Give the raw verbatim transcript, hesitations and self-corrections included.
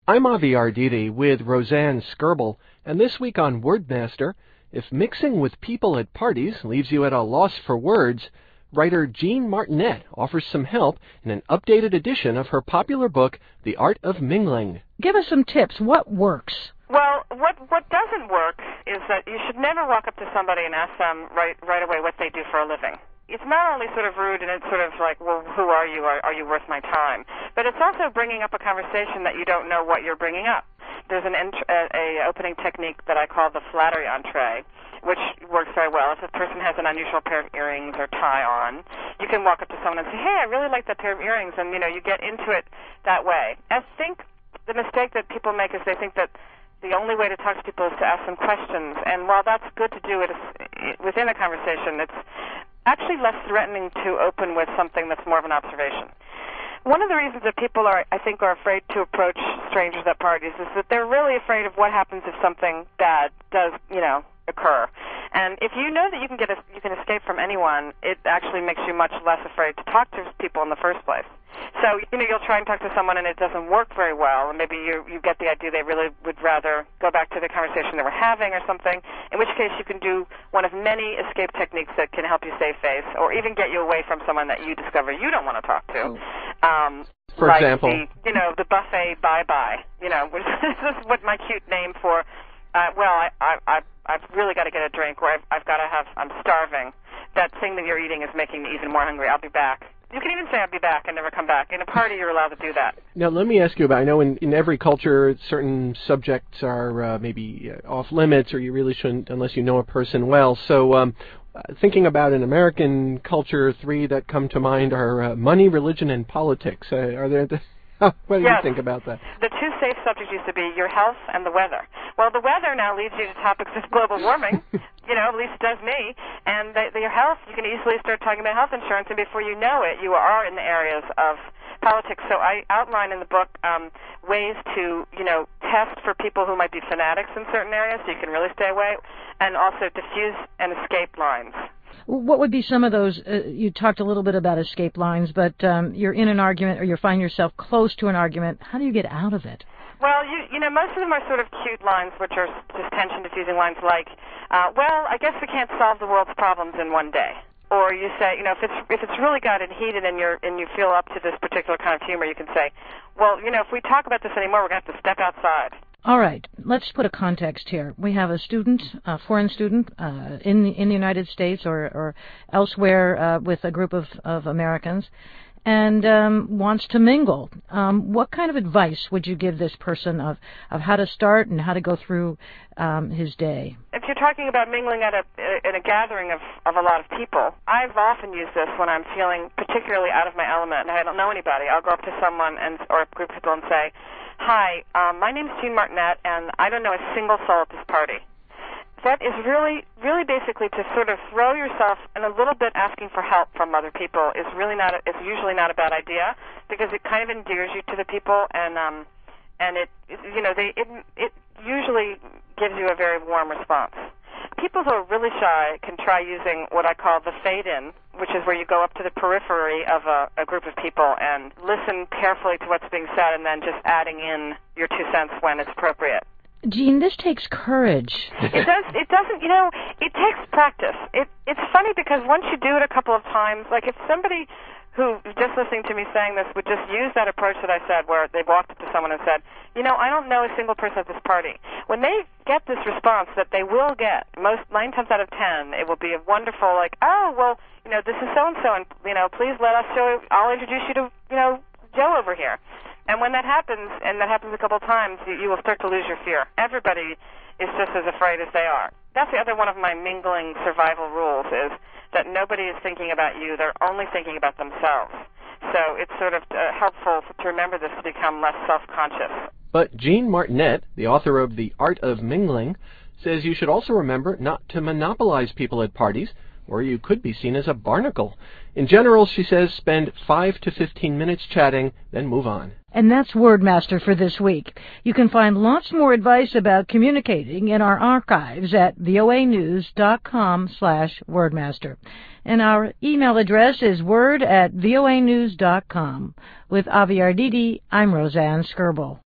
I'm Avi Arditi with Roseanne Skirble, and this week on Wordmaster, if mixing with people at parties leaves you at a loss for words, writer Jean Martinet offers some help in an updated edition of her popular book, The Art of Mingling. Give us some tips. What works? Well, what what doesn't work is that you should never walk up to somebody and ask them right right away what they do for a living. It's not only sort of rude and it's sort of like, well, who are you? Are, are you worth my time? But it's also bringing up a conversation that you don't know what you're bringing up. There's an ent- a, a opening technique that I call the flattery entree, which works very well. If a person has an unusual pair of earrings or tie on, you can walk up to someone and say, hey, I really like that pair of earrings, and, you know, you get into it that way. I think the mistake that people make is they think that the only way to talk to people is to ask them questions, and while that's good to do it within a conversation, it's actually less threatening to open with something that's more of an observation. One of the reasons that people are, I think, are afraid to approach strangers at parties is that they're really afraid of what happens if something bad does, you know, occur. And if you know that you can get a, you can escape from anyone, it actually makes you much less afraid to talk to people in the first place. So, you know, you'll try and talk to someone and it doesn't work very well, and maybe you you get the idea they really would rather go back to the conversation they were having or something, in which case you can do one of many escape techniques that can help you save face or even get you away from someone that you discover you don't want to talk to. Um, For like example? The, you know, the buffet bye-bye, you know, which is what my cute name for, uh, well, I, I, I, I've really got to get a drink, or I've, I've got to have, I'm starving. That thing that you're eating is making me even more hungry. I'll be back. You can even say I'll be back and never come back. In a party, you're allowed to do that. Now, let me ask you about, I know in, in every culture, certain subjects are uh, maybe uh, off limits, or you really shouldn't unless you know a person well. So um, uh, thinking about an American culture, three that come to mind are uh, money, religion, and politics. Uh, are there... The what do yes. you think about that? The two safe subjects used to be your health and the weather. Well, the weather now leads you to topics of global warming. You know, at least it does me. And the, the, your health, you can easily start talking about health insurance, and before you know it, you are in the areas of politics. So I outline in the book um, ways to, you know, test for people who might be fanatics in certain areas, so you can really stay away, and also diffuse and escape lines. What would be some of those? Uh, you talked a little bit about escape lines, but um, you're in an argument or you find yourself close to an argument. How do you get out of it? Well, you, you know, most of them are sort of cute lines, which are just tension-diffusing lines like, uh, well, I guess we can't solve the world's problems in one day. Or you say, you know, if it's if it's really gotten heated and you're and you feel up to this particular kind of humor, you can say, well, you know, if we talk about this anymore, we're going to have to step outside. All right, let's put a context here. We have a student, a foreign student, uh, in the, in the United States or, or elsewhere uh, with a group of, of Americans, and um, wants to mingle. Um, what kind of advice would you give this person of, of how to start and how to go through um, his day? If you're talking about mingling at a in a gathering of, of a lot of people, I've often used this when I'm feeling particularly out of my element and I don't know anybody. I'll go up to someone and or a group of people and say, hi, um, my name's Jean Martinet, and I don't know a single soul at this party. That is really, really basically to sort of throw yourself and a little bit asking for help from other people is really not, a, is usually not a bad idea because it kind of endears you to the people and, um, and it, it you know, they, it, it usually gives you a very warm response. People who are really shy can try using what I call the fade-in, which is where you go up to the periphery of a, a group of people and listen carefully to what's being said and then just adding in your two cents when it's appropriate. Jean, this takes courage. It does. It doesn't, you know, it takes practice. It, it's funny because once you do it a couple of times, like if somebody who, just listening to me saying this, would just use that approach that I said where they walked up to someone and said, you know, I don't know a single person at this party. When they get this response that they will get, most nine times out of ten, it will be a wonderful, like, oh, well, you know, this is so-and-so, and, you know, please let us show, I'll introduce you to, you know, Joe over here. And when that happens, and that happens a couple of times, you, you will start to lose your fear. Everybody is just as afraid as they are. That's the other one of my mingling survival rules is that nobody is thinking about you. They're only thinking about themselves. So it's sort of uh, helpful to remember this to become less self-conscious. But Jean Martinet, the author of The Art of Mingling, says you should also remember not to monopolize people at parties, or you could be seen as a barnacle. In general, she says, spend five to fifteen minutes chatting, then move on. And that's Wordmaster for this week. You can find lots more advice about communicating in our archives at voanews.com slash Wordmaster. And our email address is word at voanews.com. With Avi Arditi, I'm Roseanne Skirble.